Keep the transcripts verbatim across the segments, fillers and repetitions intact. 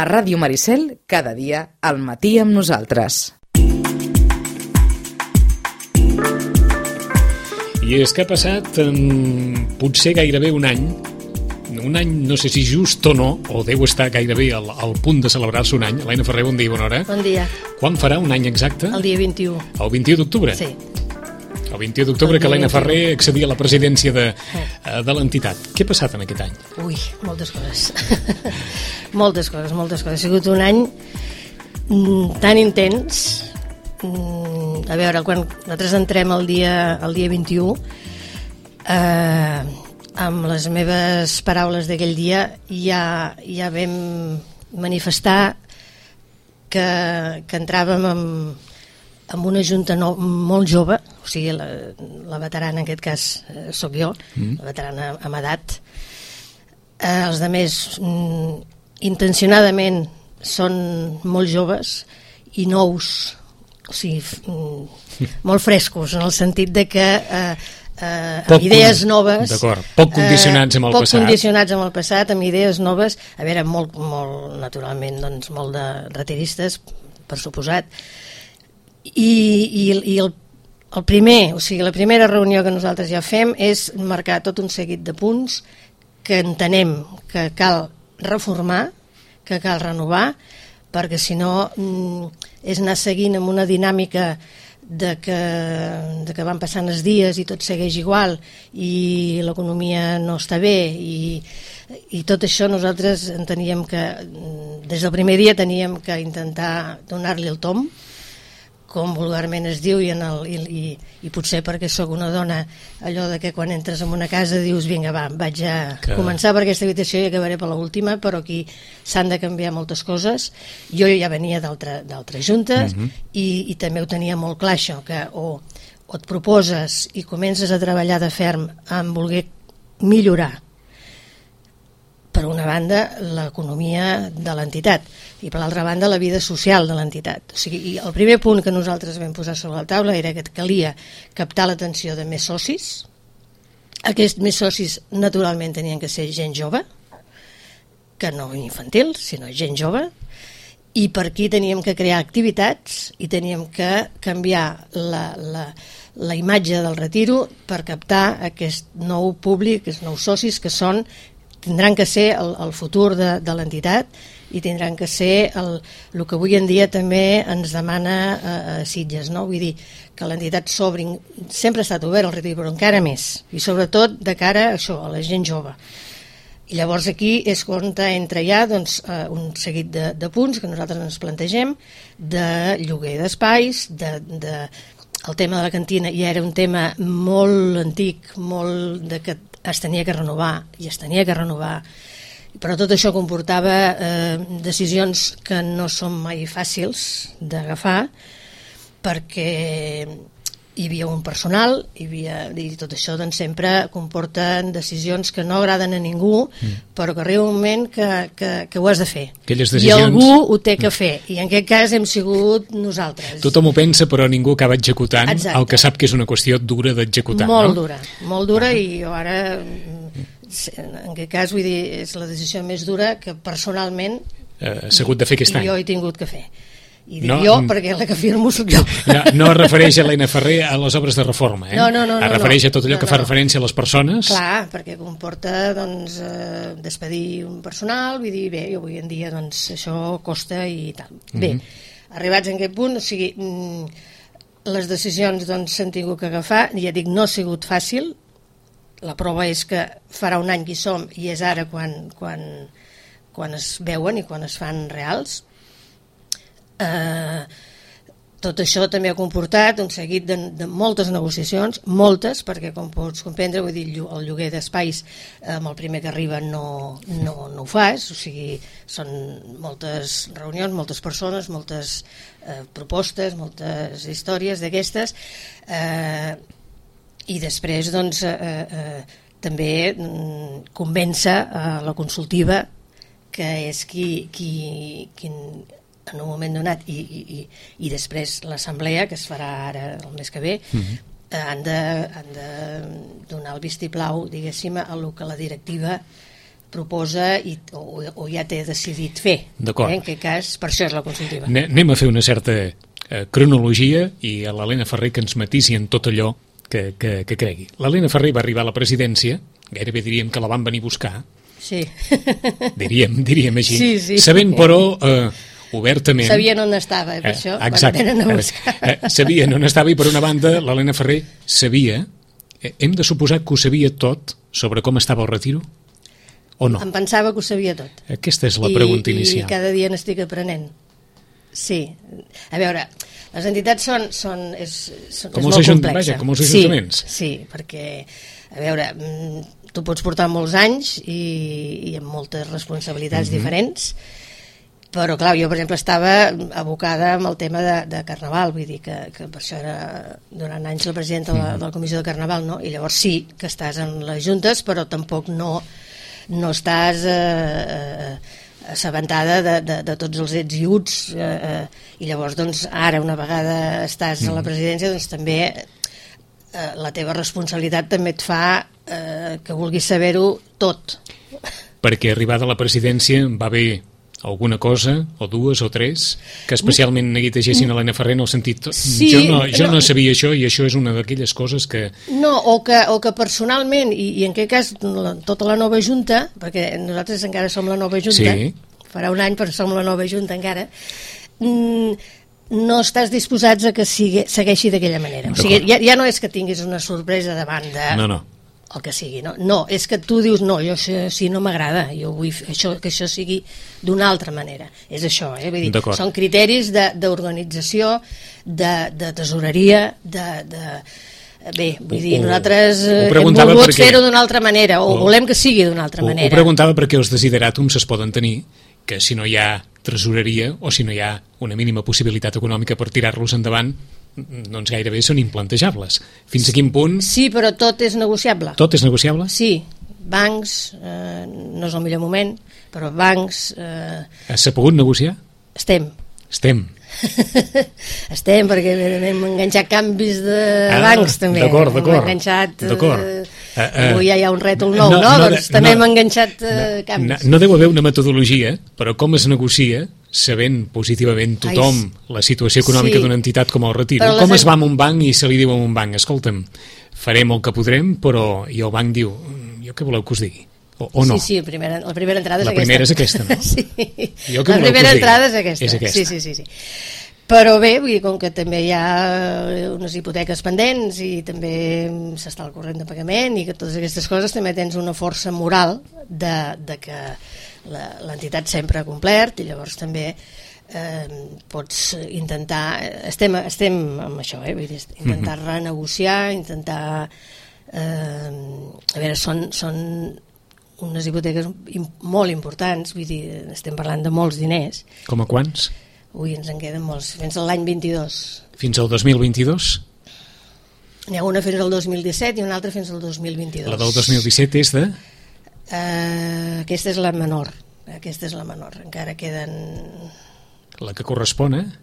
A Ràdio Maricel, cada dia, al matí amb nosaltres. I és que ha passat um, potser gairebé un any, un any no sé si just o no, o deu estar gairebé al, al punt de celebrar-se un any. Elena Ferrer, bon dia, bona hora. Bon dia. Quan farà un any exacte? El dia vint-i-u. El vint-i-u d'octubre? Sí. El vint-i-u d'octubre que Elena Ferrer accedia a la presidència de, de l'entitat. Què ha passat en aquest any? Ui, moltes coses. moltes coses, moltes coses. Ha sigut un any tan intens. A veure, quan nosaltres entrem el dia, el dia vint-i-u, eh, amb les meves paraules d'aquell dia ja, ja vam manifestar que, que entràvem amb, amb una junta no, molt jove, o sigui, la, la veterana en aquest cas eh, sóc jo, mm. la veterana amb edat. Eh, els altres mm, intencionadament són molt joves i nous, o sigui, mm, molt frescos, en el sentit de que eh, eh, amb idees noves, d'acord, poc condicionats amb el eh, poc passat, condicionats amb el passat, amb idees noves, a veure, molt, molt naturalment, doncs, molt de retiristes, per suposat. I, i, i el, el primer, o sigui, la primera reunió que nosaltres ja fem és marcar tot un seguit de punts que entenem que cal reformar, que cal renovar, perquè si no és anar seguint amb una dinàmica de que, de que van passant els dies i tot segueix igual i l'economia no està bé i, i tot això nosaltres enteníem que des del primer dia teníem que intentar donar-li el tomb, com vulgarment es diu, i, en el, i, i, i potser perquè sóc una dona, allò de que quan entres en una casa dius vinga va, vaig a que... començar per aquesta habitació i acabaré per l'última, però aquí s'han de canviar moltes coses. Jo ja venia d'altres juntes uh-huh. i, i també ho tenia molt clar això, que o, o et proposes i comences a treballar de ferm en voler millorar per una banda l'economia de l'entitat i per l'altra banda la vida social de l'entitat. O sigui, i el primer punt que nosaltres vam posar sobre la taula era que calia captar l'atenció de més socis. Aquests més socis naturalment tenien que ser gent jove, que no infantil, sinó gent jove, i per aquí teníem que crear activitats i teníem que canviar la, la, la imatge del retiro per captar aquest nou públic, aquests nous socis que són tindran que ser el, el futur de, de l'entitat i tindran que ser el, el que avui en dia també ens demana a, a Sitges, no? Vull dir que l'entitat s'obri, sempre ha estat obert el retiro, però encara més, i sobretot de cara a això, a la gent jove. I llavors aquí és on entra ja doncs, un seguit de, de punts que nosaltres ens plantegem, de lloguer d'espais, de, de, el tema de la cantina ja era un tema molt antic, molt de que es tenia que renovar i es tenia que renovar, però tot això comportava eh, decisions que no són mai fàcils d'agafar perquè hi havia un personal, hi havia, i tot això doncs, sempre comporten decisions que no agraden a ningú, mm. però que arriba un moment que, que, que ho has de fer. Decisions... I algú ho té que fer, i en aquest cas hem sigut nosaltres. Tothom ho pensa, però ningú acaba executant. Exacte. El que sap que és una qüestió dura d'executar. Molt no? dura, molt dura, ah. i jo ara, en aquest cas, vull dir, és la decisió més dura que personalment eh, s'ha hagut de fer aquest any. Jo he tingut que fer. I dic no, jo, perquè la que firmo soc jo. No, no es refereix a Elena Ferrer a les obres de reforma, eh? No, no, no. Es refereix no, a tot allò no, que fa no. referència a les persones. Clar, perquè comporta, doncs, eh, despedir un personal, vull dir, bé, avui en dia, doncs, això costa i tal. Mm-hmm. Bé, arribats en aquest punt, o sigui, les decisions, doncs, s'han tingut que agafar, ja dic, no ha sigut fàcil, la prova és que farà un any que hi som i és ara quan, quan, quan es veuen i quan es fan reals. Uh, tot això també ha comportat un seguit de, de moltes negociacions, moltes, perquè com pots comprendre, vull dir, el lloguer d'espais amb el primer que arriba no, no, no ho fas, o sigui, són moltes reunions, moltes persones, moltes eh, propostes, moltes històries d'aquestes, eh, i després doncs eh, eh, també mm, convèncer a la consultiva, que és qui, qui, qui en un moment donat i, i, i després l'assemblea que es farà ara el mes que ve, uh-huh. eh, han, de, han de donar el vistiplau, diguéssim, a el que la directiva proposa i, o, o ja té decidit fer. D'acord. Eh? En aquest cas, per això és la consultiva. Anem a fer una certa eh, cronologia i a l'Helena Ferrer que ens matisi en tot allò que, que, que cregui. L'Helena Ferrer va arribar a la presidència, gairebé diríem que la van venir a buscar, sí. diríem, diríem així, sí, sí. sabent però eh, obertament... Sabien on estava, per això eh, exacte, van a buscar. Eh, sabien on estava i per una banda l'Helena Ferrer sabia, eh, hem de suposar que ho sabia tot sobre com estava el retiro? O no? Em pensava que ho sabia tot. Aquesta és la pregunta I, inicial. I cada dia n'estic aprenent. Sí. A veure, les entitats són, són, és, són, com és molt complexa. Vaja, com els ajuntaments. Sí, sí, perquè, a veure, tu pots portar molts anys i, i amb moltes responsabilitats mm-hmm. diferents, però clar, jo per exemple estava abocada amb el tema de, de Carnaval, vull dir que, que per això era durant anys la presidenta de la, de la Comissió de Carnaval, no? I llavors sí que estàs en les juntes, però tampoc no no estàs eh, assabentada de, de, de tots els ets i uts eh, eh, i llavors doncs ara una vegada estàs a la presidència doncs també eh, la teva responsabilitat també et fa eh, que vulguis saber-ho tot. Perquè arribada a la presidència va haver alguna cosa, o dues o tres, que especialment neguitegessin a l'Helena Ferrer en el sentit, sí, jo, no, jo no. no no sabia això i això és una d'aquelles coses que... No, o que, o que personalment, i, i en aquest cas la, tota la nova Junta, perquè nosaltres encara som la nova Junta, sí. farà un any però som la nova Junta encara, no estàs disposats a que sigui, segueixi d'aquella manera. O sigui, ja, ja no és que tinguis una sorpresa davant de... No, no. el que sigui, no, no és que tu dius no, jo això sí no m'agrada, jo vull això, que això sigui d'una altra manera, és això, eh? Vull dir, són criteris d'organització, de, de tesoreria, de, de... bé, vull dir, ho, nosaltres ho hem volgut perquè... fer-ho d'una altra manera, o, o volem que sigui d'una altra ho, manera. Ho preguntava perquè els desideràtums es poden tenir, que si no hi ha tresoreria o si no hi ha una mínima possibilitat econòmica per tirar-los endavant, doncs gairebé són implantejables. Fins a quin punt... Sí, però tot és negociable. Tot és negociable? Sí, bancs, eh, no és el millor moment, però bancs... Eh, S'ha pogut negociar? Estem. Estem. Estem, perquè hem enganxat canvis de ah, bancs també. D'acord, d'acord. Hem enganxat... D'acord. Eh, uh, uh, avui ja hi ha un rètol nou, no? no, no doncs no, també no, hem enganxat uh, no, canvis. No, no deu haver una metodologia, però com es negocia sabent positivament tothom Ai, la situació econòmica sí, d'una entitat com el Retiro. Com es va a un banc i se li diu a un banc, escolta'm, farem el que podrem, però i el banc diu, jo què voleu que us digui? O, o no? Sí, sí, la primera, la primera entrada és la aquesta. La primera és aquesta, no? Sí, jo què la primera entrada és aquesta. és aquesta. Sí, sí, sí, sí. Però bé, vull dir, com que també hi ha unes hipoteques pendents i també s'està al corrent de pagament i que totes aquestes coses també tens una força moral de, de que l'entitat sempre ha complert i llavors també eh, pots intentar, estem, estem amb això, eh, vull dir, intentar mm-hmm. renegociar, intentar eh, a veure, són, són unes hipoteques molt importants, vull dir, estem parlant de molts diners. Com a quants? Ui, ens en queden molts, fins a l'any vint-i-dos. Fins al dos mil vint-i-dos? N'hi ha una fins al dos mil disset i una altra fins al dos mil vint-i-dos. La del dos mil disset és de? Uh, aquesta és la menor, aquesta és la menor, encara queden... La que correspon a?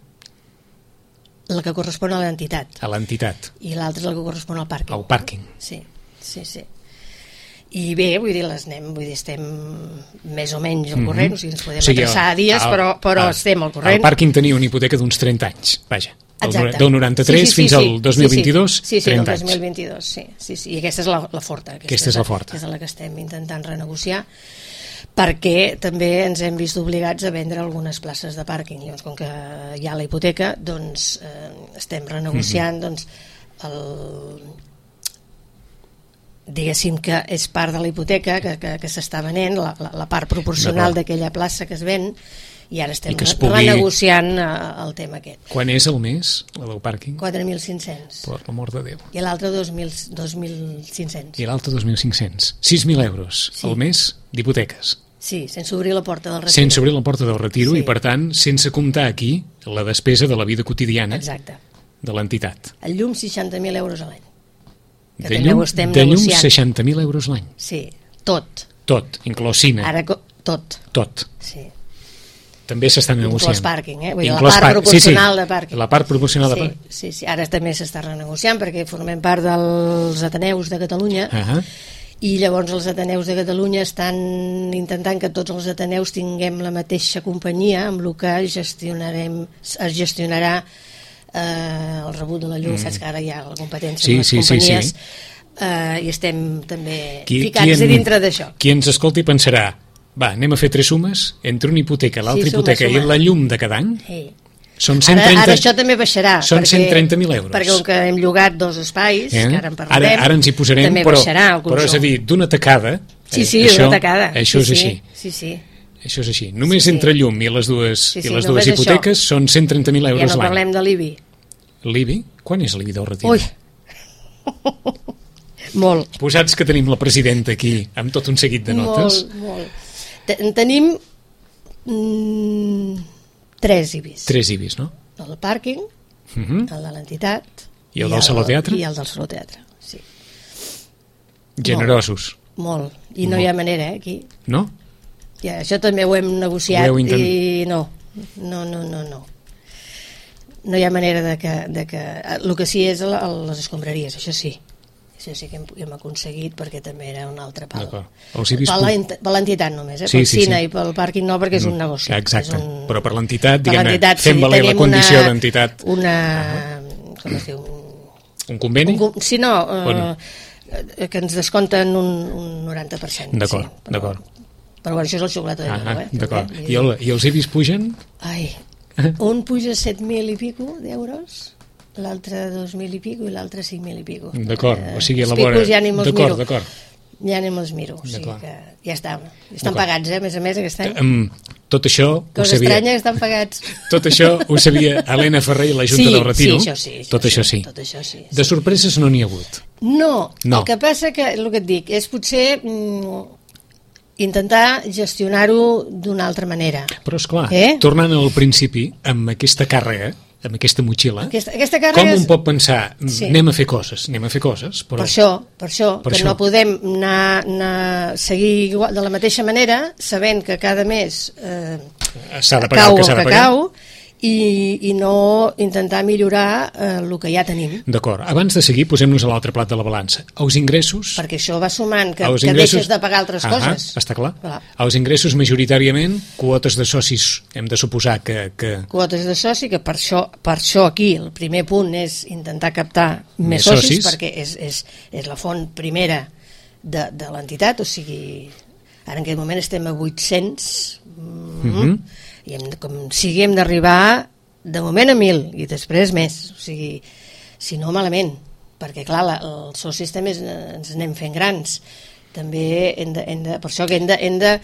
La que correspon a l'entitat. A l'entitat. I l'altra és la que correspon al pàrquing. Al pàrquing. Sí, sí, sí. I bé, vull dir, les anem, vull dir, estem més o menys al corrent, mm-hmm. o sigui, ens podem o sigui, atreçar a dies, el, però, però el, estem al corrent. El pàrquing tenia una hipoteca d'uns trenta anys, vaja, Exacte. del noranta-tres sí, sí, sí, fins al dos mil vint-i-dos, sí, sí, trenta anys. Sí, sí, el dos mil vint-i-dos, sí, sí, sí, i aquesta és la, la forta. Aquesta, aquesta és la forta. És la que estem intentant renegociar, perquè també ens hem vist obligats a vendre algunes places de pàrquing, llavors com que hi ha la hipoteca, doncs eh, estem renegociant, mm-hmm. doncs, el... diguéssim que és part de la hipoteca que, que, que s'està venent, la, la, la part proporcional d'aquella plaça que es ven, i ara estem I pugui... renegociant el tema aquest. Quan és el mes, la del pàrquing? quatre mil cinc-cents. Per l'amor de Déu. I l'altre dos mil cinc-cents. I l'altre dos mil cinc-cents. sis mil euros sí. al mes d'hipoteques. Sí, sense obrir la porta del retiro. Sense obrir la porta del retiro sí. i, per tant, sense comptar aquí la despesa de la vida quotidiana Exacte. de l'entitat. El llum, seixanta mil euros a l'any. De llum, de llum seixanta mil euros l'any. Sí, tot. Tot, inclòs cine. Ara, tot. Tot. Sí. També s'està negociant. Inclòs pàrquing, eh? Vull dir, inclòs la part par... proporcional sí, sí. de pàrquing. La part proporcional sí, de pàrquing. Sí, sí, ara també s'està renegociant perquè formem part dels Ateneus de Catalunya uh-huh. i llavors els Ateneus de Catalunya estan intentant que tots els Ateneus tinguem la mateixa companyia, amb el que gestionarem, es gestionarà eh, el rebut de la llum, mm. saps que ara hi ha la competència sí, amb les sí, companyies, sí, sí. Eh, i estem també qui, ficats qui en, a dintre d'això. Qui ens escolti pensarà, va, anem a fer tres sumes, entre una hipoteca, l'altra sí, suma, hipoteca suma. i la llum de cada any, Sí. són cent trenta... Ara, ara això també baixarà. Són cent trenta mil euros. Perquè com que hem llogat dos espais, eh? que ara en parlarem, ara, ara ens hi posarem, també però, baixarà el consum. però és a dir, d'una tacada... Sí, sí, eh, això, d'una tacada. Això sí, és així. Sí, sí. Això és així. Només sí, sí. entre llum i les dues, sí, sí, i les dues hipoteques això. Són cent trenta mil euros l'any. Ja no parlem de l'I B I. L'I B I? Quan és l'I B I del retir? Ui! Molt. Posats que tenim la presidenta aquí amb tot un seguit de notes. Molt, molt. En tenim mm, tres I B Is. Tres I B Is, no? El del pàrquing, uh -huh. el de l'entitat... I el del Saló Teatre? I el del Saló Teatre, sí. Generosos. Molt. I no molt. Hi ha manera, eh, aquí. No? Ja, això també ho hem negociat ho heu intent... i no. No, no, no, no. No hi ha manera de que... De que el que sí és la, les escombraries, això sí. Això sí que hem, hem aconseguit, perquè també era un altre pal. Per l'entitat només, eh? Sí, pel sí, cine sí. I pel pàrquing no, perquè és un negoci. Exacte, és un... però per l'entitat, diguem-ne, fem sí, valer la condició d'entitat. Una... Com es diu? Un conveni? Un, sí, no, eh, que ens descompten un, un noranta per cent. D'acord, sí, però, d'acord. Però bueno, això és el xocolata de ah, neu, eh? D'acord. I, el, I els I B Is pugen? Ai, un puja set mil i pico d'euros, l'altre dos mil i pico i l'altre cinc mil i pico. D'acord, eh, o sigui, a la vora... Ja ni me'ls d'acord, miro. D'acord. Ja ni me'ls miro, o sigui que ja està. Estan pagats, eh, a més a més, aquest any. Um, tot això Cosa ho sabia... estranya, estan pagats. Tot això ho sabia Helena Ferrer i la Junta sí, del Retiro? Sí, això sí. Això tot, sí, això sí. tot això sí. De sorpreses no n'hi ha hagut? No, no, el que passa que, el que et dic, és potser mm, intentar gestionar-ho d'una altra manera. Però esclar, eh? tornant al principi, amb aquesta càrrega, amb aquesta motxilla, aquesta, aquesta càrrega com és... un pot pensar, sí. anem a fer coses, anem a fer coses, però... Per això, per això, per que això. no podem anar, anar seguir igual, de la mateixa manera, sabent que cada mes eh, s'ha de pagar cau el que s'ha de pagar. Cau, i, i no intentar millorar eh, el que ja tenim. D'acord. Abans de seguir, posem-nos a l'altre plat de la balança. Els ingressos... Perquè això va sumant, que, ingressos... que deixes de pagar altres ah, coses. Està clar. clar. Els ingressos, majoritàriament, quotes de socis, hem de suposar que... que... Quotes de soci, que per això, per això aquí el primer punt és intentar captar més, més socis, socis, perquè és, és, és la font primera de, de l'entitat, o sigui, ara en aquest moment estem a vuit-cents... Mm, mm-hmm. i hem, com sigui hem d'arribar de moment a mil i després més, o sigui, si no malament, perquè clar, la, els socis també ens anem fent grans, també hem de, hem de, per això que hem de, hem de,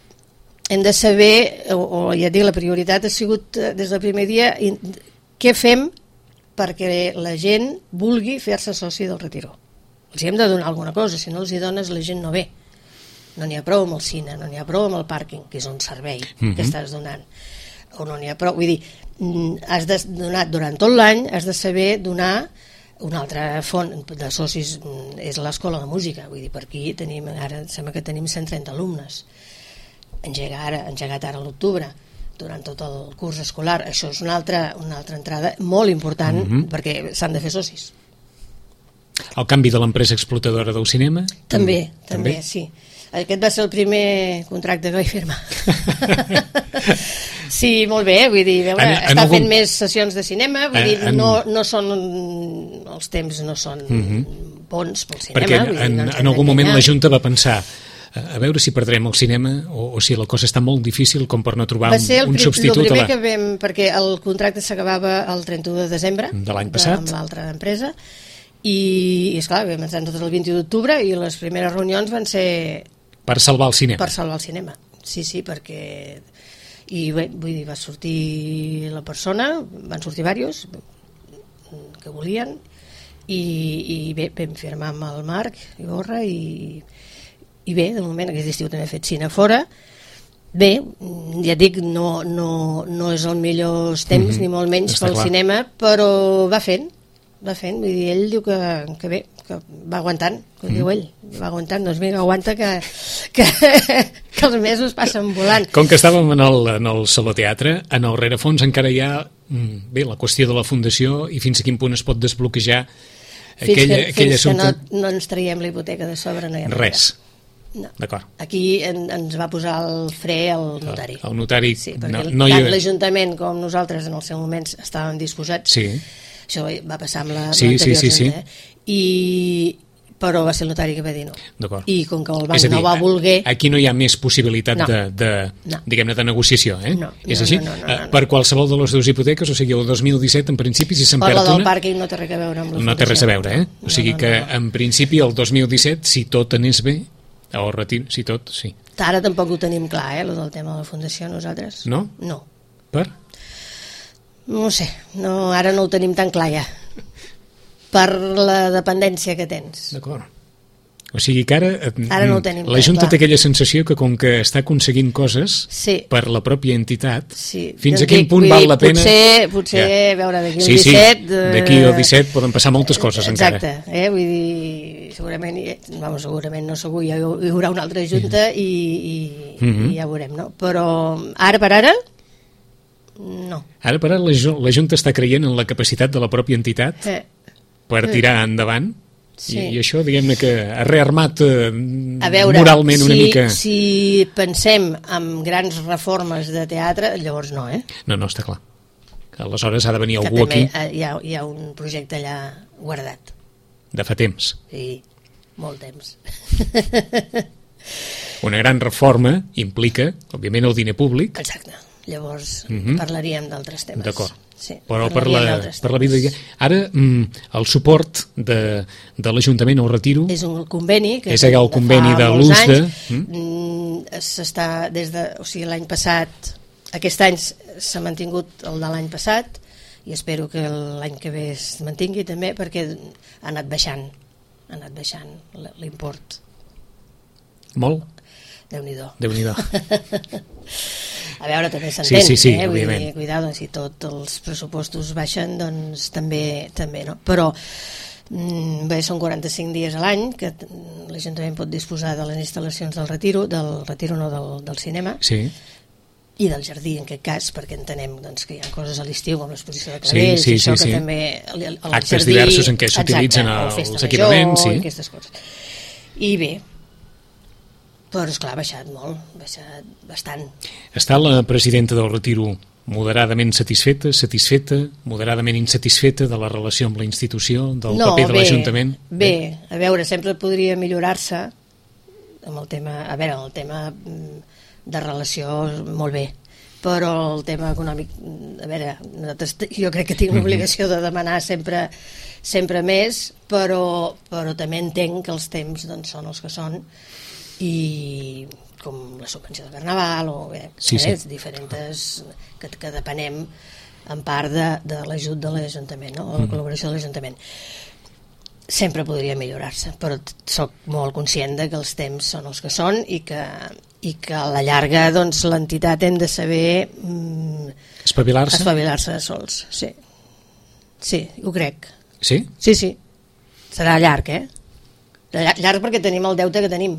hem de saber, o, o ja et dic, la prioritat ha sigut des del primer dia, in, què fem perquè la gent vulgui fer-se soci del Retiro. Els hem de donar alguna cosa, si no els hi dones la gent no ve. No n'hi ha prou amb el cine, no n'hi ha prou amb el pàrquing, que és un servei mm-hmm. que estàs donant. O no n'hi ha prou, vull dir, has de donar durant tot l'any, has de saber donar una altra font de socis, és l'escola de música, vull dir, per aquí tenim, ara sembla que tenim cent trenta alumnes. Engega ara, engegat ara a l'octubre, durant tot el curs escolar, això és una altra, una altra entrada molt important, mm-hmm. perquè s'han de fer socis. El canvi de l'empresa explotadora del cinema? També, mm, també, també, sí. Aquest va ser el primer contracte que vaig firmar. Sí, molt bé, vull dir, veure, en, en està algun... fent més sessions de cinema, vull dir, en... no, no són, els temps no són mm-hmm. bons pel cinema. Perquè vull dir, en, no en algun moment la Junta va pensar a veure si perdrem el cinema o, o si la cosa està molt difícil com per no trobar un, un substitut. Va ser el primer la... que vam, perquè el contracte s'acabava el trenta-u de desembre de l'any passat, amb l'altra empresa, i, i esclar, vam entrar tot el vint-i-u d'octubre i les primeres reunions van ser... Per salvar el cinema. Per salvar el cinema, sí, sí, perquè... I bé, vull dir, va sortir la persona, van sortir diversos que volien, i, i bé, vam firmar amb el Marc Iborra, i, i bé, de moment aquest estiu també he fet cine fora. Bé, ja et dic, no, no, no és el millor temps, mm-hmm. ni molt menys pel clar. Cinema, però va fent, va fent, vull dir, ell diu que, que bé, que va aguantant, que mm. diu ell, va aguantant, doncs mira, aguanta que, que, que els mesos passen volant. Com que estàvem en el, en el Saló Teatre, en el rerefons encara hi ha bé, la qüestió de la fundació i fins a quin punt es pot desbloquejar Fins, aquella, que, aquell fins assumpte... que no, no ens traiem la hipoteca de sobre no hi ha res. No. D'acord. Aquí en, ens va posar el fre el notari. El, el notari... Sí, perquè no, el, no hi... tant l'Ajuntament com nosaltres en el seu moment estàvem disposats. Sí. Això va passar amb la sí, sí, sí, sí. Eh? I... però va ser el notari que va dir no. I com que el banc dir, no va voler... Aquí no hi ha més possibilitat no. de, de, no. diguem-ne, de negociació, eh? No, és no, així? No, no, no, no, no. Per qualsevol de les dues hipoteques, o sigui, el dos mil disset, en principi, si se'n perd una... Per la del pàrquing no té res a veure amb la No té res a veure, eh? O sigui no, no, que, no. en principi, el dos mil disset, si tot anés bé, o retir, si tot, sí. Ara tampoc ho tenim clar, eh, el del tema de la fundació, nosaltres. No? No. Per? No sé, no, ara no ho tenim tan clar ja. Per la dependència que tens. D'acord. O sigui que ara, ara no la Junta té aquella sensació que com que està aconseguint coses sí. per la pròpia entitat, sí. fins doncs a quin dic, punt val dir, la pena... Potser, potser ja. veure, d'aquí al sí, disset... Sí, d'aquí al disset poden passar moltes coses exacte, encara. Exacte, eh? Vull dir, segurament, vamos, segurament no segur, hi haurà una altra junta i, i, mm-hmm. i ja veurem, no? Però ara per ara, no. Ara per ara la, la Junta està creient en la capacitat de la pròpia entitat eh. per tirar endavant. Sí. I, I això, diguem-ne que ha rearmat eh, a veure, moralment una si, mica... Si pensem en grans reformes de teatre, llavors no, eh? No, no, està clar. Que aleshores ha de venir que algú també aquí... Hi ha, hi ha un projecte allà guardat. De fa temps. Sí, molt temps. Una gran reforma implica, òbviament, el diner públic. Exacte. Llavors mm-hmm. parlaríem d'altres temes. D'acord. Sí, però per la, per la vida... Ara, el suport de, de l'Ajuntament al retiro... És un conveni... que és el conveni de l'ús de... S'està des de... O sigui, l'any passat... Aquest any s'ha mantingut el de l'any passat i espero que l'any que ve es mantingui també perquè ha anat baixant. Ha anat baixant l'import. Molt? Déu-n'hi-do. Déu-n'hi-do. A veure, també s'entén, sí, sí, sí, eh? Vull òbviament. dir, cuidado, si tots els pressupostos baixen, doncs també, també no? Però mm, bé, són quaranta-cinc dies a l'any que l'Ajuntament pot disposar de les instal·lacions del retiro, del retiro no, del, del cinema, sí. i del jardí, en aquest cas, perquè entenem doncs, que hi ha coses a l'estiu, com l'exposició de clavells, sí, sí, i això sí, que sí. també... El, el actes jardí, diversos en què s'utilitzen els equipaments, sí. Aquestes coses. I bé, però esclar, ha baixat molt, ha baixat bastant. Està la presidenta del retiro moderadament satisfeta, satisfeta, moderadament insatisfeta de la relació amb la institució, del no, paper de bé, l'Ajuntament? Bé, a veure, sempre podria millorar-se amb el tema, a veure, el tema de relació molt bé, però el tema econòmic, a veure, jo crec que tinc l'obligació de demanar sempre sempre més, però, però també entenc que els temps doncs, són els que són i com la subvenció de Carnaval o bé, sí, sí. eh, diferents que, que depenem en part de, de l'ajut de l'Ajuntament, no? O la mm. col·laboració de l'Ajuntament. Sempre podria millorar-se, però sóc molt conscient de que els temps són els que són i que, i que a la llarga doncs, l'entitat hem de saber mm, espavilar-se espavilar-se sols, sí. Sí, ho crec. Sí? Sí, sí. Serà llarg, eh? Llarg, llarg perquè tenim el deute que tenim.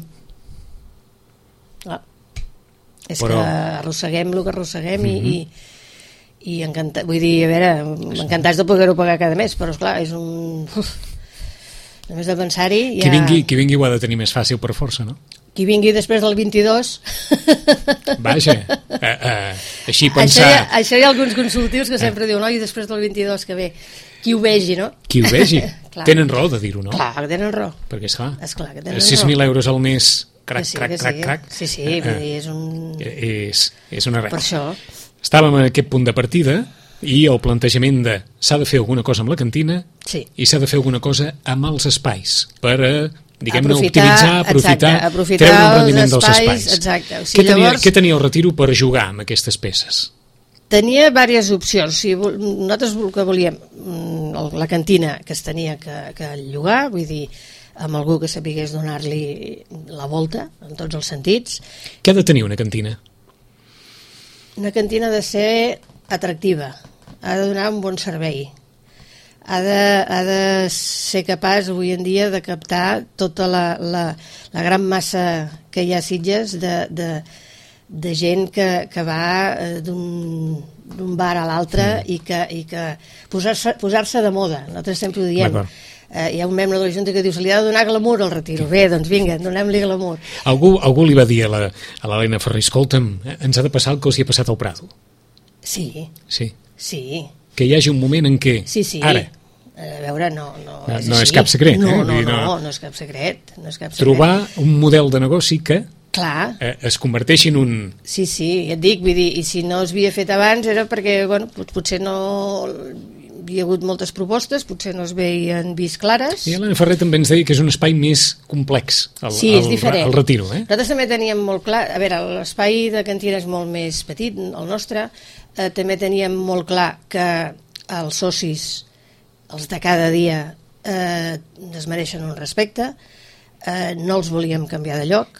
Ah. És però... que arrosseguem el que arrosseguem mm-hmm. i, i, i encantat, vull dir, a veure, encantats de poder-ho pagar cada mes, però esclar, és un... Uf, només de pensar-hi ja... Qui vingui, qui vingui ho ha de tenir més fàcil per força, no? Qui vingui després del vint-i-dos... Vaja, uh, uh, així pensar... Això hi, ha, això hi ha alguns consultius que sempre uh. diuen, oi, després del vint-i-dos que ve, qui ho vegi, no? Qui ho vegi, tenen raó de dir-ho, no? Clar, que tenen raó. Perquè, esclar, esclar que tenen sis mil euros al mes... Crac, sí, crac, sí. crac, crac. Sí, sí, uh, vull dir, és un... És, és una res. Per això... Estàvem a aquest punt de partida i el plantejament de s'ha de fer alguna cosa amb la cantina sí. i s'ha de fer alguna cosa amb els espais per, diguem-ne, aprofitar, optimitzar, aprofitar, exacte, aprofitar treure un rendiment els dels espais. espais. Exacte. O sigui, què, tenia, llavors... què tenia el retiro per jugar amb aquestes peces? Tenia diverses opcions. O sigui, nosaltres el que volíem, la cantina que es tenia que, que llogar, vull dir, amb algú que sapigués donar-li la volta, en tots els sentits. Què ha de tenir una cantina? Una cantina ha de ser atractiva, ha de donar un bon servei, ha de, ha de ser capaç avui en dia de captar tota la, la, la gran massa que hi ha a Sitges de, de, de gent que, que va d'un bar a l'altre mm. i que, i que posar-se posar-se de moda, nosaltres sempre ho diem. eh, hi ha un membre de la Junta que diu se li ha de donar glamour al retiro. Bé, doncs vinga, donem-li glamour. Algú, algú li va dir a l'Helena Ferrer, escolta'm, ens ha de passar el que els hi ha passat al Prado. Sí. Sí. Sí. Que hi hagi un moment en què, sí, sí. ara... A veure, no, no, no, és, no és cap secret. No, eh? no, Dir, no, no, no és cap secret. No és cap secret. Trobar un model de negoci que Clar. Eh, es converteixi en un... Sí, sí, ja et dic, vull dir, i si no es havia fet abans era perquè, bueno, potser no hi ha hagut moltes propostes, potser no es veien vist clares. I Helena Ferrer també ens deia que és un espai més complex, el, sí, és el, diferent. el retiro. Eh? Nosaltres també teníem molt clar, a veure, l'espai de cantina és molt més petit, el nostre, eh, també teníem molt clar que els socis, els de cada dia, eh, es mereixen un respecte, eh, no els volíem canviar de lloc.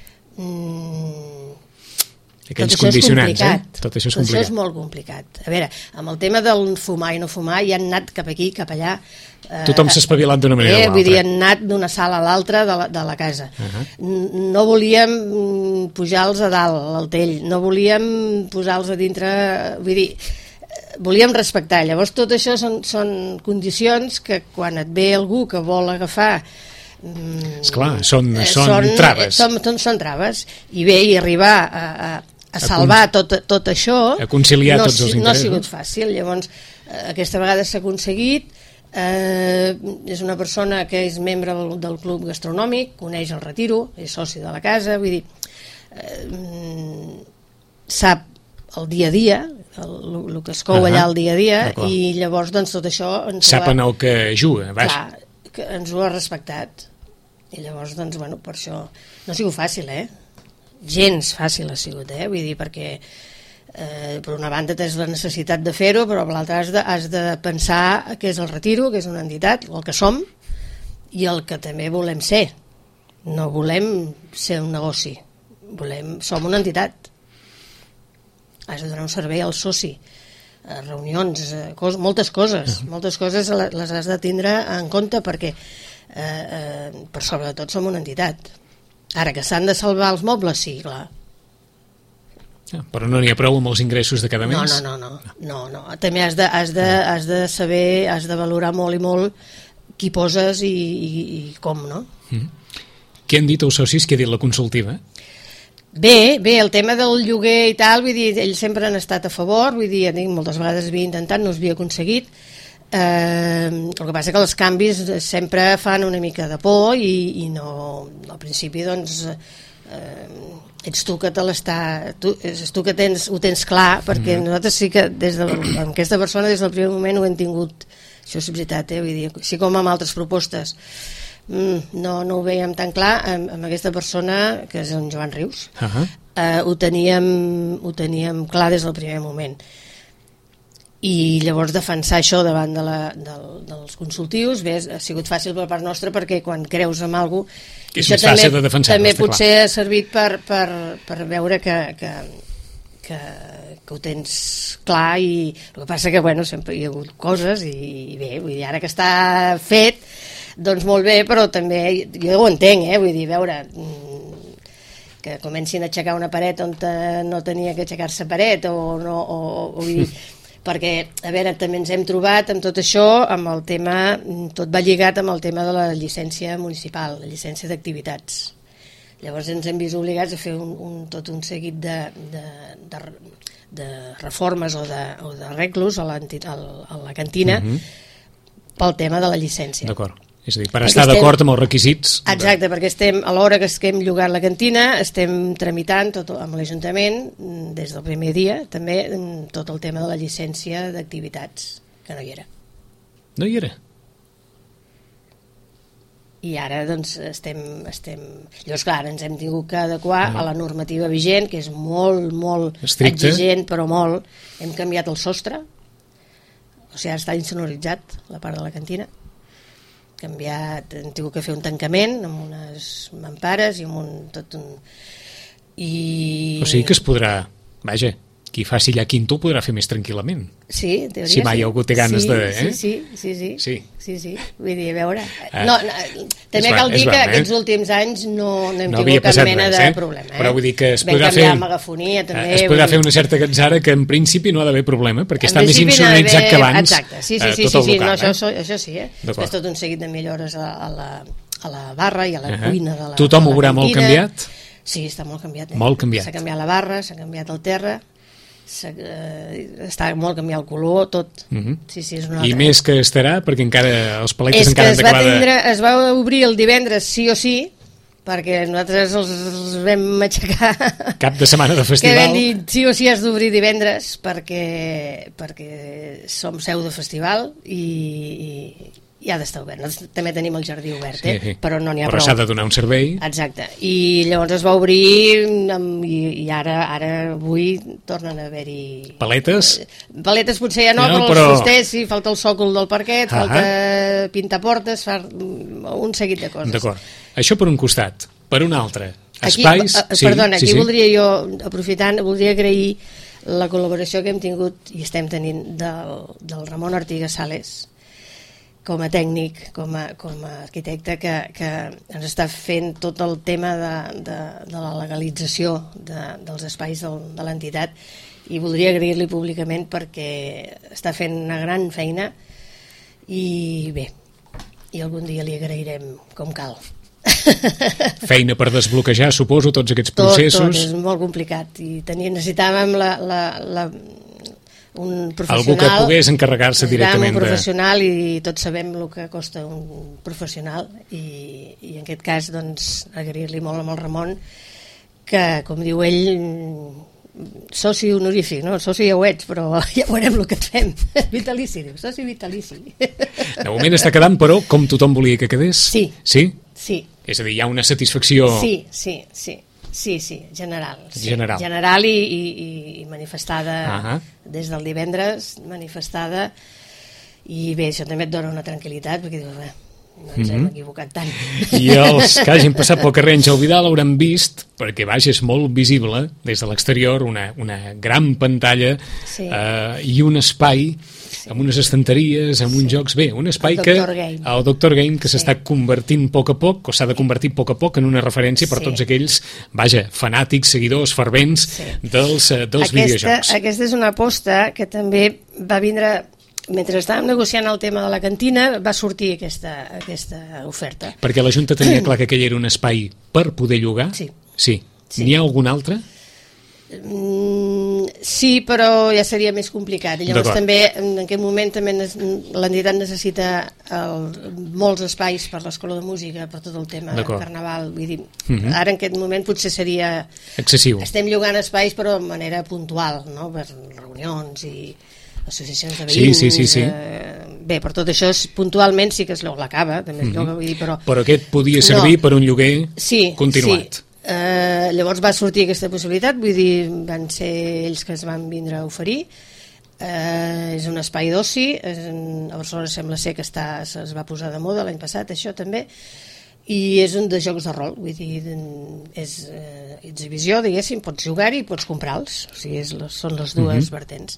Mm. Aquells tot condicionants, eh? Tot això és tot complicat. Això és molt complicat. A veure, amb el tema del fumar i no fumar, hi han anat cap aquí, cap allà. Eh, Tothom s'ha espavilat d'una manera eh, o l'altra. Vull dir, han anat d'una sala a l'altra de, la, de la casa. Uh -huh. No volíem pujar-los a dalt, al tell, no volíem posar-los a dintre... Vull dir, volíem respectar. Llavors tot això són, són condicions que quan et ve algú que vol agafar... Esclar, són, eh, són, són traves. Són, són, són traves. I bé, i arribar a, a, a salvar tot, tot això... A conciliar no, tots els interessos. No ha sigut fàcil. Llavors, eh, aquesta vegada s'ha aconseguit. Eh, és una persona que és membre del, del club gastronòmic, coneix el retiro, és soci de la casa, vull dir, eh, sap el dia a dia, el, el que es cou uh -huh. allà el dia a dia, ah, i llavors doncs tot això ens saben ho ha, el que juga, vaja. Clar, que ens ho ha respectat, i llavors doncs bueno, per això no ha sigut fàcil, eh? Gens fàcil ha sigut, eh? Vull dir, perquè eh, per una banda tens la necessitat de fer-ho, però per l'altra has de, has de pensar que és el retiro, que és una entitat, el que som, i el que també volem ser. No volem ser un negoci, volem, som una entitat. Has de donar un servei al soci, a reunions, a cos, moltes coses, moltes coses les has de tindre en compte perquè eh, eh, per sobre de tot som una entitat. Ara, que s'han de salvar els mobles, sí, clar. Però no n'hi ha prou amb els ingressos de cada mes? No, no, no, no, no, no. També has de, has, de, has de saber, has de valorar molt i molt qui poses i, i, i com, no? Mm. Què han dit els socis, què ha dit la consultiva? Bé, bé, el tema del lloguer i tal, vull dir, ells sempre han estat a favor, vull dir, dic, moltes vegades havia intentat, no es havia aconseguit. Eh, el que passa que els canvis sempre fan una mica de por i, i no, al principi doncs eh, ets tu que te l'està tu, és tu que tens, ho tens clar, perquè mm. nosaltres sí que des de, amb aquesta persona des del primer moment ho hem tingut, això és veritat, eh? Vull dir, així com amb altres propostes mm, no, no ho veiem tan clar, amb, amb aquesta persona que és en Joan Rius uh -huh. eh, ho, teníem, ho teníem clar des del primer moment, i llavors defensar això davant de la, del, dels consultius bé, ha sigut fàcil per part nostra perquè quan creus en alguna cosa és més fàcil de defensar, també potser clar. Ha servit per, per, per veure que, que, que, que ho tens clar, i el que passa que bueno, sempre hi ha hagut coses i, i bé, vull dir, ara que està fet doncs molt bé, però també jo ho entenc, eh? Vull dir, veure que comencin a aixecar una paret on no tenia que aixecar-se paret o no, o, o vull dir perquè, a veure, també ens hem trobat amb tot això, amb el tema, tot va lligat amb el tema de la llicència municipal, la llicència d'activitats. Llavors ens hem vist obligats a fer un, un, tot un seguit de, de, de, de reformes o d'arreglos a, a la cantina uh-huh. pel tema de la llicència. D'acord. És a dir, per perquè estar d'acord amb els requisits... Exacte, perquè estem, a l'hora que estem llogant la cantina, estem tramitant tot, amb l'Ajuntament, des del primer dia, també tot el tema de la llicència d'activitats, que no hi era. No hi era? I ara, doncs, estem... estem... Llavors, clar, ens hem tingut que adequar no. a la normativa vigent, que és molt, molt estricte, exigent, però molt... Hem canviat el sostre, o sigui, ara està insonoritzat la part de la cantina, canviat, hem tingut que fer un tancament amb unes mampares i amb un, tot un... I... O sigui que es podrà, vaja, qui faci allà quinto podrà fer més tranquil·lament. Sí, teoria, si mai sí. algú té ganes sí, de... Eh? Sí, sí, sí, sí, sí. sí, sí. Vull dir, a veure... Ah. No, no, també cal dir que eh? aquests últims anys no, no hem no tingut cap mena res, eh? de problema. Eh? Però vull dir que es Vam podrà fer... megafonia, també, es podrà fer una certa gatzara que en principi no ha d'haver problema, perquè en està més insonoritzat que abans. Exacte, sí, sí, sí, eh, tot sí, sí, local, no, eh? això, això sí, eh? Després tot un seguit de millores a, a, la, a la barra i a la uh -huh. cuina de la Tothom ho veurà molt canviat? Sí, està molt canviat. Eh? Molt canviat. S'ha canviat la barra, s'ha canviat el terra, eh, està molt canviat el color, tot. Uh -huh. Sí, sí, és una altra. I més que estarà, perquè encara els paletes és encara han d'acabar de... Tindre, es va obrir el divendres sí o sí, perquè nosaltres els vam aixecar... Cap de setmana de festival. Que vam dir sí o sí has d'obrir divendres perquè, perquè som seu de festival i... i i ha d'estar obert. Nosaltres també tenim el jardí obert, sí, eh? sí. Però no n'hi ha però prou. Però s'ha de donar un servei. Exacte. I llavors es va obrir i, i ara, ara avui tornen a haver-hi... Paletes? Paletes potser ja no, no però, però els fusters sí, falta el sòcol del parquet, ah falta pintar portes, fa un seguit de coses. D'acord. Això per un costat. Per un altre. Espais... Aquí, sí, perdona, aquí sí, sí. voldria jo, aprofitant, voldria agrair la col·laboració que hem tingut i estem tenint del, del Ramon Artigas Sales, com a tècnic, com a, com a arquitecte, que, que ens està fent tot el tema de, de, de la legalització de, dels espais del, de l'entitat, i voldria agrair-li públicament perquè està fent una gran feina i bé, i algun dia li agrairem com cal. Feina per desbloquejar, suposo, tots aquests processos. Tot, tot, és molt complicat i tenia, necessitàvem la... la, la un professional, algú que pogués encarregar-se directament un professional de... i tots sabem el que costa un professional i, i en aquest cas doncs agrair-li molt amb el Ramon que com diu ell soci honorífic, no? Soci ja ho ets però ja veurem el que et fem vitalici, diu, soci vitalici. De moment està quedant, però com tothom volia que quedés? Sí. Sí? Sí. És a dir, hi ha una satisfacció... Sí, sí, sí. Sí, sí, general. Sí. General. General i, i, i manifestada uh -huh. des del divendres, manifestada, i bé, això també et dona una tranquil·litat, perquè dius, bé, no ens hem equivocat tant. I els que hagin passat pel carrer Àngel Vidal hauran vist, perquè baix és molt visible des de l'exterior, una, una gran pantalla sí. eh, i un espai sí. amb unes estanteries, amb sí. uns jocs, bé, un espai el que Game. el doctor Game que sí. s'està convertint a poc a poc, o s'ha de convertir a poc a poc en una referència per sí. tots aquells, vaja, fanàtics, seguidors, fervents sí. dels, dels aquesta, videojocs. Aquesta és una aposta que també va vindre... Mentre estàvem negociant el tema de la cantina va sortir aquesta, aquesta oferta. Perquè la Junta tenia clar que aquell era un espai per poder llogar? Sí. Sí. sí. N'hi ha algun altre? Mm, sí, però ja seria més complicat. I llavors també, en aquest moment, també l'entitat necessita el, molts espais per l'escola de música, per tot el tema del carnaval. Vull dir, uh-huh. ara en aquest moment potser seria... excessiu. Estem llogant espais però de manera puntual, no? Per reunions i... associacions de veïns, sí, sí, sí, sí. Eh, bé, per tot això puntualment sí que es l'acaba, també es lloga, vull dir, però... Però aquest podia servir no. per un lloguer sí, continuat. Sí. Eh, llavors va sortir aquesta possibilitat, vull dir, van ser ells que es van vindre a oferir, eh, és un espai d'oci, a Barcelona sembla ser que està, es va posar de moda l'any passat, això també, i és un de jocs de rol, vull dir, és eh, exhibició, diguéssim, pots jugar-hi i pots comprar-los, o sigui, és, són les dues uh-huh. vertents.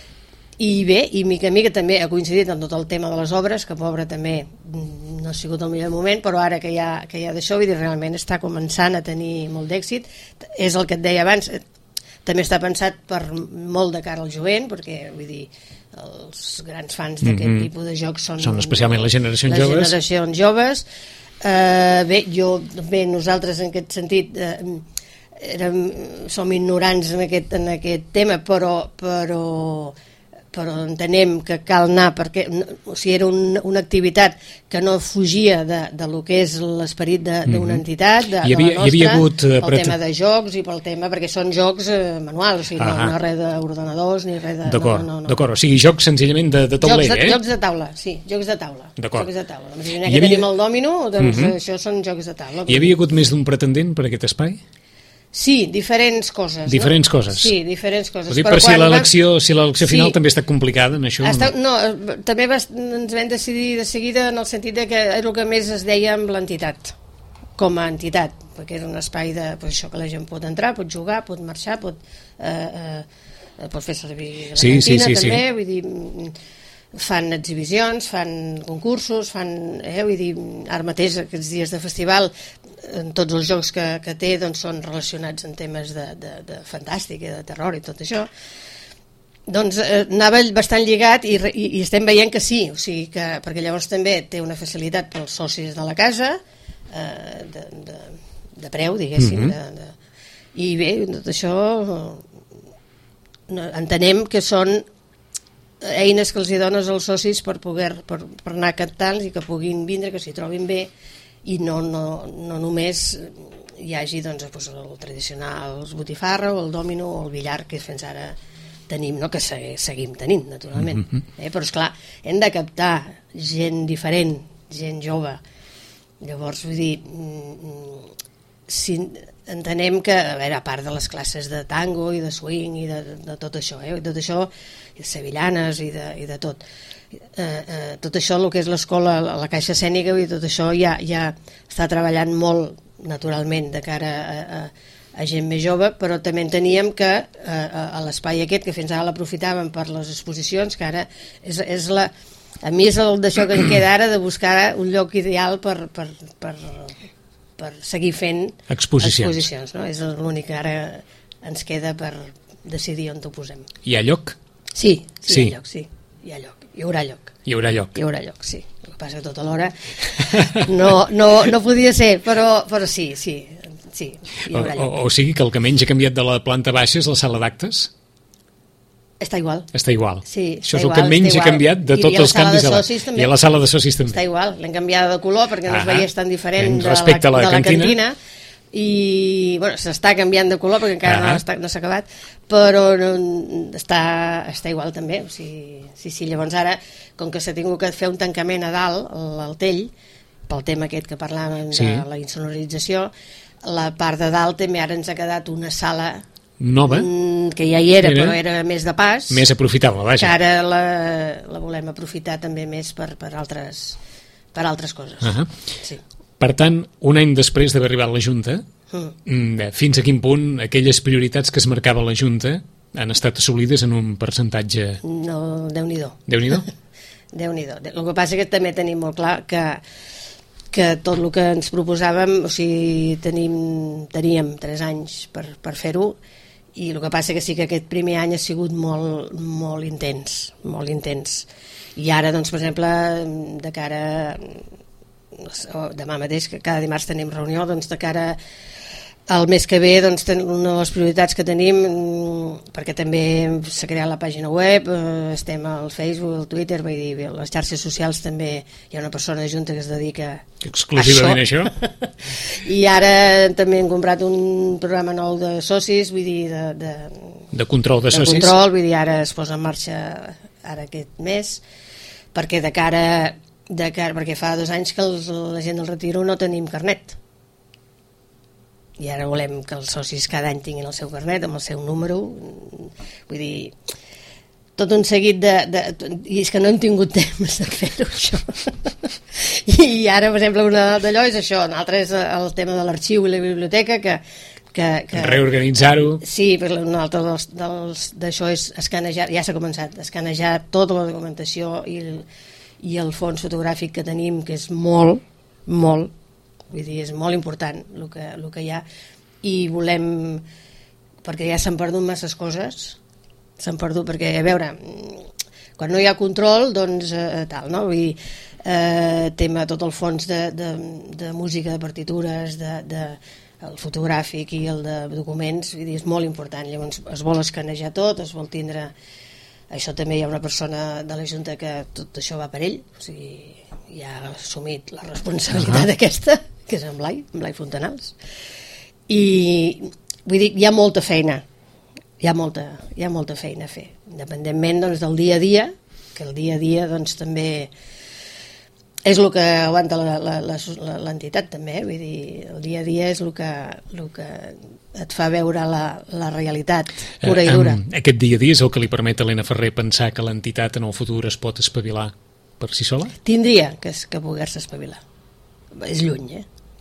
I bé, i mica en mica també ha coincidit amb tot el tema de les obres, que pobre també no ha sigut el millor moment, però ara que hi ha, que hi ha d'això, vull dir, realment està començant a tenir molt d'èxit. És el que et deia abans, també està pensat per molt de cara al jovent, perquè vull dir, els grans fans d'aquest mm-hmm. tipus de jocs són, són especialment les generacions les joves. Les generacions joves. Uh, bé, jo, bé, nosaltres en aquest sentit uh, érem, som ignorants en aquest, en aquest tema, però... però però entenem que cal anar perquè o sigui, era un, una activitat que no fugia de, de lo que és l'esperit d'una mm-hmm. entitat, de, havia, de la nostra, hi havia hagut, pel però... tema de jocs i pel tema, perquè són jocs eh, manuals, o sigui, no, no res d'ordenadors ni res de... D'acord, no, no, no. d'acord, o sigui, jocs senzillament de, de tauler, jocs de, eh? Jocs de taula, sí, jocs de taula. D'acord. Jocs de taula. Imagina que havia... tenim el dòmino, doncs mm-hmm. això són jocs de taula. Hi havia hagut més d'un pretendent per aquest espai? Sí, diferents coses. Diferents no? coses. Sí, diferents coses. Dir, per si l'elecció si l'elecció final sí. també ha estat complicada en això. Està, no, no també va, ens vam decidir de seguida en el sentit de que era el que més es deia amb l'entitat, com a entitat, perquè era un espai de, pues això, que la gent pot entrar, pot jugar, pot marxar, pot eh, eh, pot fer servir la sí, cantina sí, sí, també, sí. vull dir, fan exhibicions, fan concursos, fan, eh, vull dir, ara mateix aquests dies de festival, en tots els jocs que, que té doncs, són relacionats amb temes de, de, de fantàstic, de terror i tot això. Doncs eh, anava bastant lligat i, i, i estem veient que sí, o sigui que, perquè llavors també té una facilitat pels socis de la casa, eh, de, de, de preu, diguéssim, mm-hmm. de, de, i bé, tot això no, entenem que són eines que els hi dones als socis per poder per, per anar cantant i que puguin vindre, que s'hi trobin bé i no, no, no només hi hagi doncs, doncs, el tradicional el botifarra o el dòmino o el billar que fins ara tenim, no? Que seguim tenint naturalment, mm-hmm. eh? Però esclar, hem de captar gent diferent, gent jove, llavors vull dir si entenem que, a veure, a part de les classes de tango i de swing i de, de tot això, eh? I tot això, i de sevillanes i de, i de tot, eh, eh, tot això, el que és l'escola, la Caixa Escènica, i tot això ja, ja està treballant molt naturalment de cara a, a, a gent més jove, però també enteníem que a, a l'espai aquest, que fins ara l'aprofitàvem per les exposicions, que ara és, és la... A mi és el d'això que em queda ara, de buscar un lloc ideal per... per, per per seguir fent exposicions, exposicions no? És l'únic que ara ens queda per decidir on ho posem. Hi ha lloc? Sí, sí, sí. Hi ha lloc, sí. Hi ha lloc, hi haurà lloc. Hi haurà lloc. Hi haurà lloc, sí. El que passa que tot alhora no, no, no podia ser, però, però sí, sí, sí, hi haurà lloc. O, o, o sigui que el que menys ha canviat de la planta baixa és la sala d'actes? Està igual. Està igual. Sí, això és igual, el que menys ha canviat de tots els canvis. De I a la sala de socis també. Està igual, l'hem canviada de color perquè no es veiés tan diferent de la, respecte a la, de la cantina. cantina. I bueno, s'està canviant de color perquè encara no, està, no s'ha acabat, però no, està, està igual també. O sigui, sí, sí, llavors ara, com que s'ha tingut que fer un tancament a dalt, al tell, pel tema aquest que parlàvem sí. de la insonorització, la part de dalt també ara ens ha quedat una sala nova, que ja hi era, era, però era més de pas, més aprofitable, vaja. Que ara la, la volem aprofitar també més per, per, altres, per altres coses. Uh-huh. Sí. Per tant, un any després d'haver arribat a la Junta, mm. fins a quin punt aquelles prioritats que es marcava la Junta han estat assolides en un percentatge... No, Déu-n'hi-do. Déu-n'hi-do? Déu-n'hi-do. El que passa és que també tenim molt clar que que tot el que ens proposàvem, o sigui, tenim, teníem tres anys per, per fer-ho, i el que passa que sí que aquest primer any ha sigut molt, molt intens, molt intens. I ara, doncs, per exemple, de cara, demà mateix, que cada dimarts tenim reunió, doncs de cara al mes que ve, doncs, una de les prioritats que tenim, perquè també s'ha creat la pàgina web, estem al Facebook, al Twitter, vull dir, a les xarxes socials també hi ha una persona de Junta que es dedica exclusivament a això. I ara també hem comprat un programa nou de socis, vull dir, de, de, de control de, de socis. De control, vull dir, ara es posa en marxa ara aquest mes, perquè de cara, de cara perquè fa dos anys que els, la gent del Retiro no tenim carnet. I ara volem que els socis cada any tinguin el seu carnet amb el seu número, vull dir, tot un seguit de, de, i és que no hem tingut temps de fer-ho això. I ara, per exemple, una d'allò és això, un altre és el tema de l'arxiu i la biblioteca, que, que, que reorganitzar-ho. Sí, però un altre dels, dels, d'això és escanejar, ja s'ha començat, escanejar tota la documentació i el, i el fons fotogràfic que tenim, que és molt, molt, vull dir, és molt important el que, el que hi ha, i volem, perquè ja s'han perdut masses coses, s'han perdut, perquè, a veure, quan no hi ha control, doncs, eh, tal, no? Vull dir, eh, tema tot el fons de, de, de música, de partitures, de, de, el fotogràfic i el de documents, vull dir, és molt important, llavors es vol escanejar tot, es vol tindre... Això també hi ha una persona de la Junta que tot això va per ell, o sigui, ja ha assumit la responsabilitat uh-huh. aquesta, que és en Blai, en Blai Fontanals. I vull dir, hi ha molta feina, hi ha molta, hi ha molta feina a fer, independentment doncs, del dia a dia, que el dia a dia doncs, també és el que aguanta l'entitat també, eh? Vull dir, el dia a dia és el que, el que et fa veure la, la realitat pura i dura. Eh, aquest dia a dia és el que li permet a Helena Ferrer pensar que l'entitat en el futur es pot espavilar per si sola? Tindria que, que poder-se espavilar. És lluny, eh?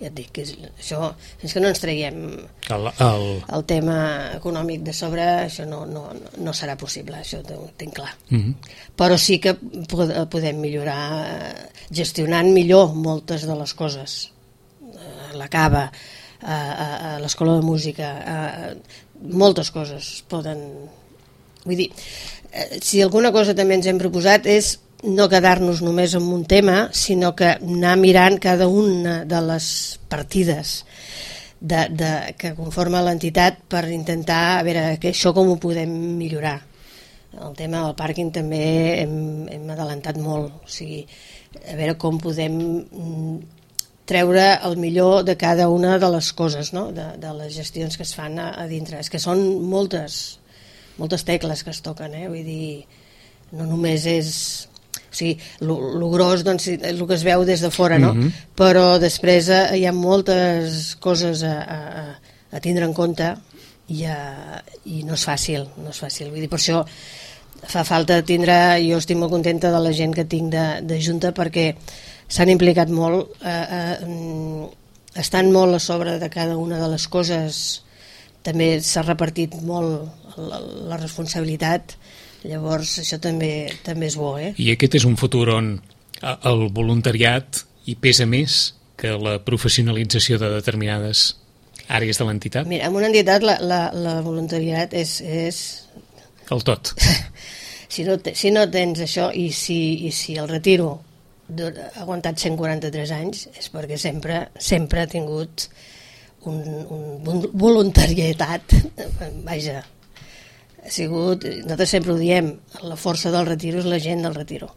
ja et dic, que és, això, fins que no ens traguem el, el... el tema econòmic de sobre, això no, no, no serà possible, això ho tinc clar. Mm-hmm. Però sí que podem millorar gestionant millor moltes de les coses. La cava, a, a, a l'escola de música, a, moltes coses poden... Vull dir, si alguna cosa també ens hem proposat és no quedar-nos només en un tema, sinó que anar mirant cada una de les partides de, de, que conforma l'entitat per intentar a veure que això com ho podem millorar. El tema del pàrquing també hem, hem adelantat molt, o sigui, a veure com podem treure el millor de cada una de les coses, no? de, de les gestions que es fan a, a dintre. És que són moltes, moltes tecles que es toquen, eh? Vull dir, no només és... O sigui, el gros doncs, és el que es veu des de fora, no? Mm-hmm. Però després eh, hi ha moltes coses a, a, a tindre en compte i, a, i no és fàcil, no és fàcil. Vull dir, per això fa falta tindre... Jo estic molt contenta de la gent que tinc de, de Junta perquè s'han implicat molt, eh, eh, estan molt a sobre de cada una de les coses, també s'ha repartit molt la, la responsabilitat. Llavors això també també és bo, eh? I aquest és un futur on el voluntariat hi pesa més que la professionalització de determinades àrees de l'entitat? Mira, en una entitat la, la, la voluntariat és... és... El tot. si, no te, si no tens això i si, i si el retiro ha aguantat cent quaranta-tres anys és perquè sempre sempre ha tingut un, un voluntariat, vaja, ha sigut, nosaltres sempre ho diem, la força del retiro és la gent del retiro.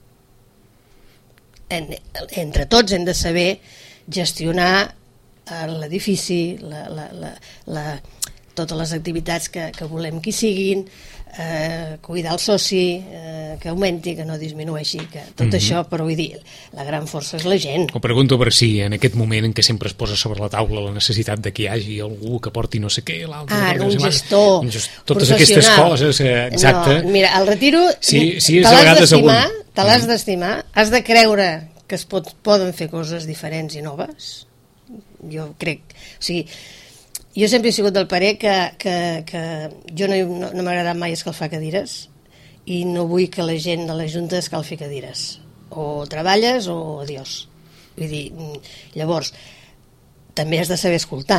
En, entre tots hem de saber gestionar l'edifici, la, la, la, la, totes les activitats que, que volem que hi siguin, eh, cuidar el soci, eh, que augmenti, que no disminueixi, que tot mm-hmm. això, però vull dir, la gran força és la gent. Ho pregunto per si en aquest moment en què sempre es posa sobre la taula la necessitat de que hi hagi algú que porti no sé què, l'altre... Ah, un gestor un gest... Totes aquestes coses, eh, exacte. No, mira, el retiro sí, sí, te l'has d'estimar, te l'has d'estimar, has de creure que es pot, poden fer coses diferents i noves. Jo crec, o sigui, jo sempre he sigut del parer que, que, que jo no, no, no m'ha agradat mai escalfar cadires i no vull que la gent de la Junta escalfi cadires. O treballes o adiós. Vull dir, llavors, també has de saber escoltar.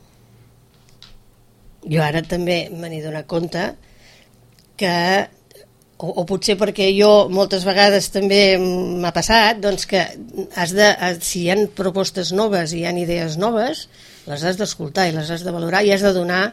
Jo ara també me n'he donat compte que, o, o potser perquè jo moltes vegades també m'ha passat, doncs que has de, si hi ha propostes noves i hi ha idees noves, les has d'escoltar i les has de valorar i has de donar,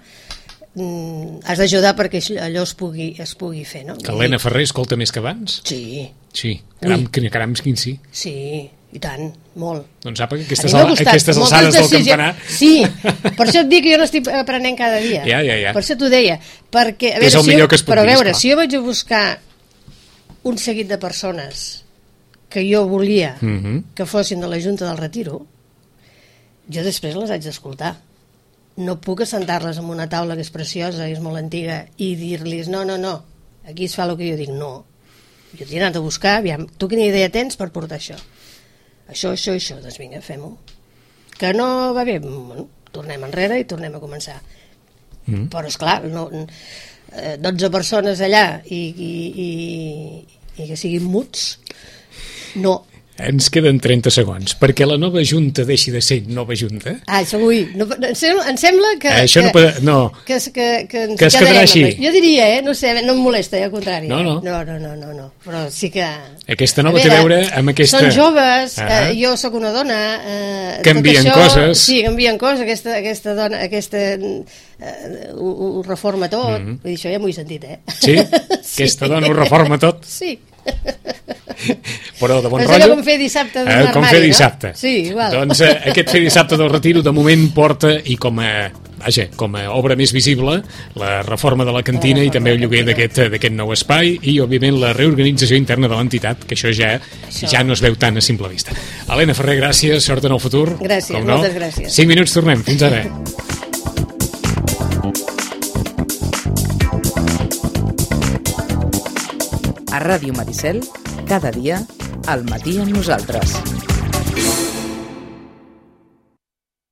has d'ajudar perquè allò es pugui, es pugui fer, no? Que l'Helena Ferrer escolta més que abans? Sí. Sí, caram, caram, quin sí. Sí, i tant, molt. Doncs sap que aquestes, al, aquestes alçades del campanar... Sí, per això et dic que jo n'estic aprenent cada dia. Ja, ja, ja. Per això t'ho deia. Perquè, a veure, és el si millor jo, que es pot però a dir, veure, esclar. si jo vaig a buscar un seguit de persones que jo volia mm-hmm. que fossin de la Junta del Retiro, jo després les haig d'escoltar. No puc assentar-les en una taula que és preciosa i és molt antiga i dir-los, no, no, no, aquí es fa el que jo dic, no. Jo t'he anat a buscar, aviam, tu quina idea tens per portar això? Això, això, això, doncs vinga, fem-ho. Que no va bé, bueno, tornem enrere i tornem a començar. Mm. Però, esclar, no, dotze persones allà i, i, i, i que siguin muts, no. Ens queden trenta segons. Perquè la nova Junta deixi de ser nova Junta... Ah, això vull. No, em sembla que... Això que, no... no. Que, que, que ens que es quedarà així. Jo diria, eh? No sé, no em molesta, eh? Al contrari. No, no. Eh? No, no, no, no, no. Però sí que... Aquesta nova a veure, té a veure amb aquesta... Són joves, uh-huh. eh, jo sóc una dona... Eh, canvien això, coses. Sí, canvien coses. Aquesta, aquesta dona... Aquesta, eh, ho, ho reforma tot. Mm-hmm. Vull dir, això ja m'ho he sentit, eh? Sí? sí? Aquesta dona ho reforma tot? Sí. Però de bon Però rotllo... com fer dissabte d'un eh, armari, com fer dissabte. No? Sí, igual. Doncs eh, aquest fer dissabte del Retiro de moment porta, i com a, vaja, com a obra més visible, la reforma de la cantina la i també el lloguer d'aquest d'aquest nou espai i, òbviament, la reorganització interna de l'entitat, que això ja això. ja no es veu tan a simple vista. Helena Ferrer, gràcies, sort en el futur. Gràcies, no. moltes gràcies. Cinc minuts, tornem. Fins ara. A Ràdio Maricel, cada dia, al matí amb nosaltres.